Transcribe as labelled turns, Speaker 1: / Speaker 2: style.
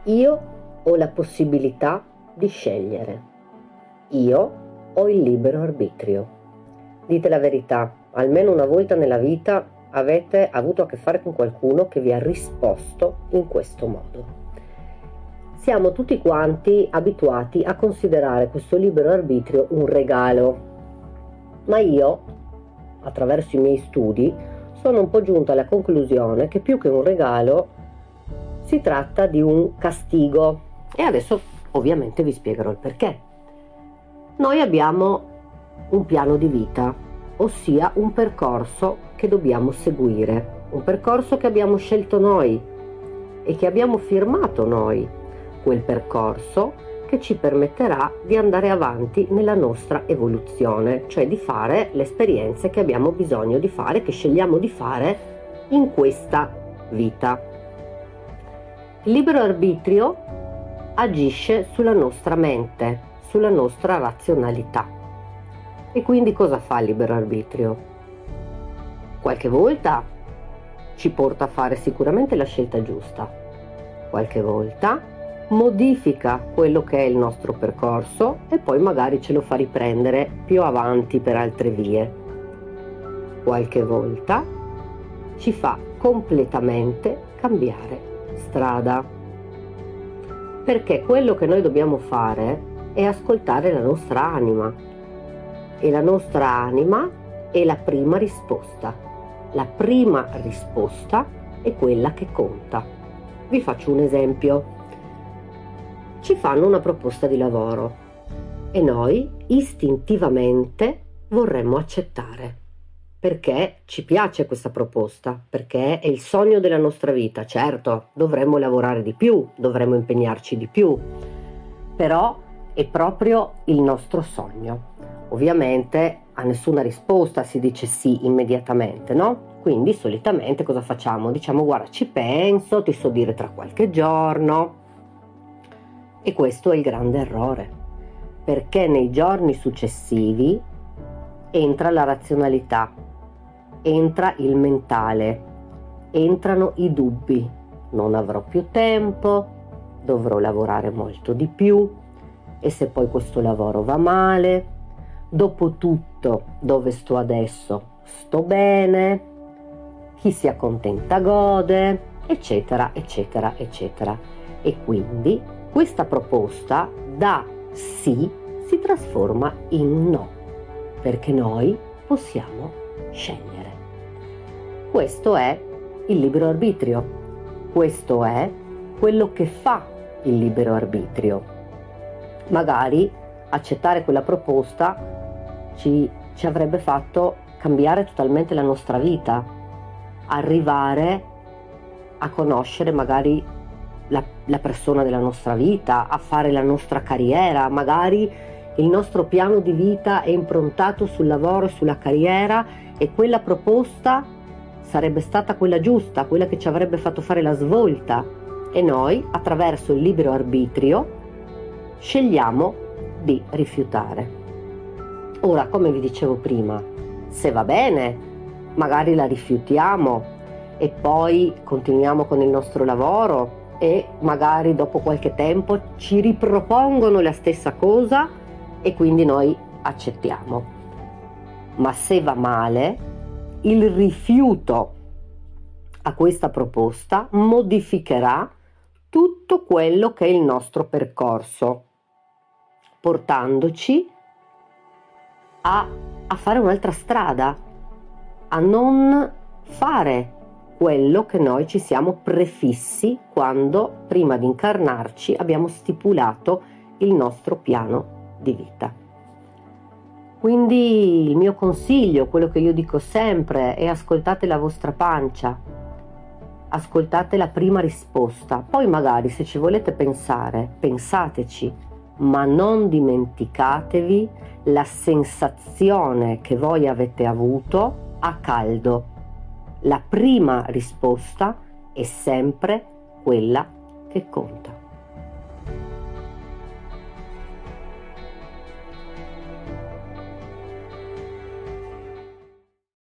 Speaker 1: Io ho la possibilità di scegliere. Io ho il libero arbitrio. Dite la verità, almeno una volta nella vita avete avuto a che fare con qualcuno che vi ha risposto in questo modo. Siamo tutti quanti abituati a considerare questo libero arbitrio un regalo, ma io, attraverso i miei studi, sono un po' giunta alla conclusione che più che un regalo si tratta di un castigo, e adesso ovviamente vi spiegherò il perché. Noi abbiamo un piano di vita, ossia un percorso che dobbiamo seguire, un percorso che abbiamo scelto noi e che abbiamo firmato noi, quel percorso che ci permetterà di andare avanti nella nostra evoluzione, cioè di fare le esperienze che abbiamo bisogno di fare, che scegliamo di fare in questa vita. Il libero arbitrio agisce sulla nostra mente, sulla nostra razionalità. E quindi cosa fa il libero arbitrio? Qualche volta ci porta a fare sicuramente la scelta giusta, qualche volta modifica quello che è il nostro percorso e poi magari ce lo fa riprendere più avanti per altre vie. Qualche volta ci fa completamente cambiare strada, perché quello che noi dobbiamo fare è ascoltare la nostra anima, e la nostra anima è la prima risposta. La prima risposta è quella che conta. Vi faccio un esempio. Ci fanno una proposta di lavoro e noi istintivamente vorremmo accettare, perché ci piace questa proposta, perché è il sogno della nostra vita. Certo, dovremmo lavorare di più, dovremmo impegnarci di più, però è proprio il nostro sogno. Ovviamente a nessuna risposta si dice sì immediatamente, no? Quindi solitamente cosa facciamo? Diciamo: guarda, ci penso, ti so dire tra qualche giorno. E questo è il grande errore, perché nei giorni successivi entra la razionalità, entra il mentale, entrano i dubbi. Non avrò più tempo, dovrò lavorare molto di più, e se poi questo lavoro va male, dopo tutto dove sto adesso sto bene, chi si accontenta gode, eccetera eccetera eccetera. E quindi questa proposta da sì si trasforma in no, perché noi possiamo scegliere. Questo è il libero arbitrio, questo è quello che fa il libero arbitrio. Magari accettare quella proposta ci avrebbe fatto cambiare totalmente la nostra vita, arrivare a conoscere magari la persona della nostra vita, a fare la nostra carriera. Magari il nostro piano di vita è improntato sul lavoro e sulla carriera, e quella proposta sarebbe stata quella giusta, quella che ci avrebbe fatto fare la svolta, e noi attraverso il libero arbitrio scegliamo di rifiutare. Ora, come vi dicevo prima, se va bene magari la rifiutiamo e poi continuiamo con il nostro lavoro, e magari dopo qualche tempo ci ripropongono la stessa cosa e quindi noi accettiamo. Ma se va male, il rifiuto a questa proposta modificherà tutto quello che è il nostro percorso, portandoci a fare un'altra strada, a non fare quello che noi ci siamo prefissi quando, prima di incarnarci, abbiamo stipulato il nostro piano di vita. Quindi il mio consiglio, quello che io dico sempre, è: ascoltate la vostra pancia, ascoltate la prima risposta, poi magari se ci volete pensare, pensateci, ma non dimenticatevi la sensazione che voi avete avuto a caldo. La prima risposta è sempre quella che conta.